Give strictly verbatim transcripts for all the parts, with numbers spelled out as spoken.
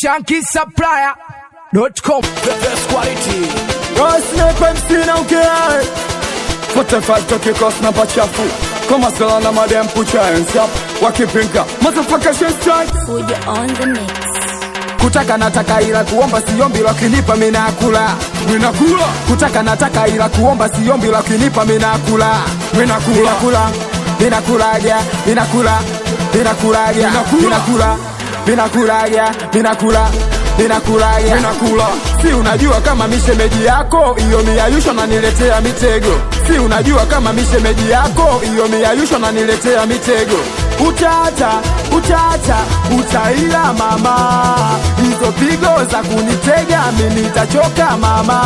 Shanky Supplier dot com. The best quality. Sniper M C na ukea forty-five toki kos na pachafu Koma sela na madem pucha hands up Wakipinka Motherfucker shit strike Fujo on the mix. Kutaka nataka ila kuomba siombi lakinipa mina kula Mina kula Kutaka nataka ila kuomba siombi lakinipa mina kula Mina kula Mina kula Mina kula ya Mina kula Mina kula ya Mina kula Mina kula ya Mina kula Mina kula ya Mina kula Si unajua kama mishemeji yako iyo miayusho na niletea mitego Si unajua kama mishemeji yako iyo miayusho na niletea mitego Utata, utata, utaila mama Hizo pigo za kunitega mimi nitachoka mama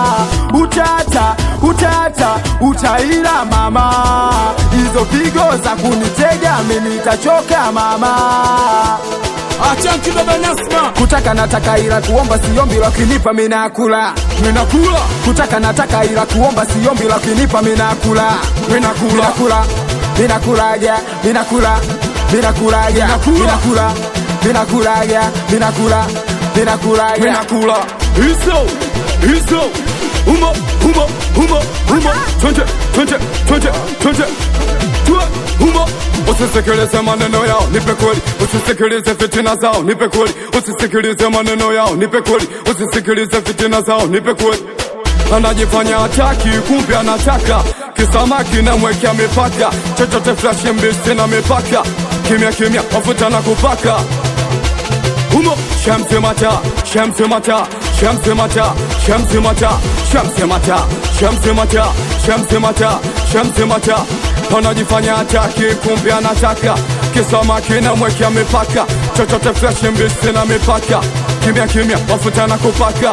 Utata, utata, utaila mama Hizo pigo za kunitega mimi nitachoka mama Achanki baba Nasma. Kutaka nataka ila kuomba siombi lakinipa mina kula Mina kula Kutaka nataka ila kuomba siombi lakinipa mina kula Mina kula Mina kula Mina kula ya Mina kula Mina kula ya Mina kula Mina kula ya Mina kula Mina kula ya Mina kula Hizo, hizo. Umo, umo, umo, umo. Twende, twende, twende, twende. Tue, umo. Usisikilize maneno yao, nipe kweli. Usisikilize fitina zao, nipe kweli. Usisikilize maneno yao, nipe kweli. Usisikilize fitina zao, nipe kweli. Anajifanya hataki, kumbe anataka. Kisamaki na mwekea mipaka. Chochote flash mbisi na mipaka. Kimya kimya, wafuta na kupaka. Umo, shamsi mata, shamsi mata, shamsi mata, shamsi mata, shamsi mata, shamsi mata, shamsi mata, shamsi mata. Anajifanya hataki, kumbe anataka. Kisamaki na mwekea mipaka. Chochote fresh mbisi na mipaka. Kimya kimya, wafuta na kupaka.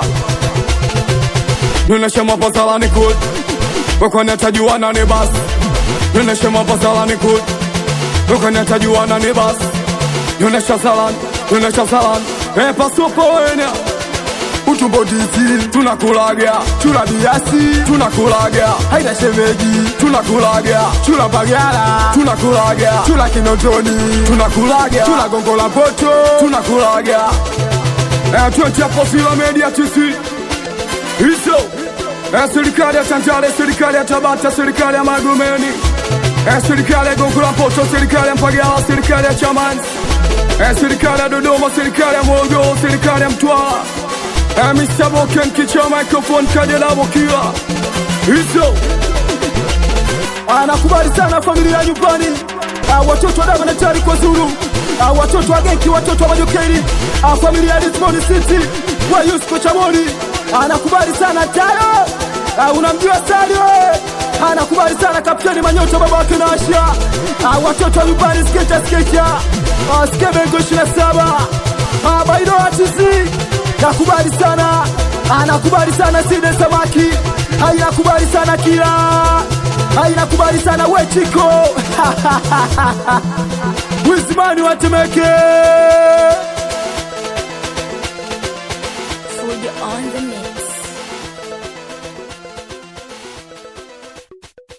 Nuneshe mapazala ni good. Wako netajuana ni bas. Nuneshe mapazala ni good. Wako netajuana ni bas. Nuneshe zalan, nuneshe zalan. Eh pasopo wena. Utumbo dizi, tunakulaga. Chula biasi, tunakulaga. Haina shemeji, tunakulaga. Chula bagala, tunakulaga. Chula kinotoni, tunakulaga. Chula gongo la poto, tunakulaga. Eh tuetia posila media tisi. Hizo eh, serikali ya Tandale, serikali ya Tabata, serikali ya Magomeni eh, serikali ya Gongo la Mboto, serikali ya Mpagala, serikali ya Chamani eh, serikali ya Dodoma, serikali ya Morogoro, serikali ya Mtwara eh, Mister Boken kicha microphone kadela bokiwa. Hizo anakubali sana familia ya nyumbani uh, watoto wa Dama na Tari kwa Zulu uh, watoto wa Genki, watoto wa Majokeri uh, familia ya Lisbon City wa Yusko Chamoni. Anakubali sana Tayo uh, unamjua Sadio. Anakubali sana Kapteni Manyoto baba wake na Asha uh, watoto wa nyumbani sketa sketa uh, Skebengo ishirini na saba uh, Baido Atisi. Nakubali sana anakubali sana Side Samaki. Anakubali sana Kila. Anakubali sana Wechiko Wizimani wa Temeke.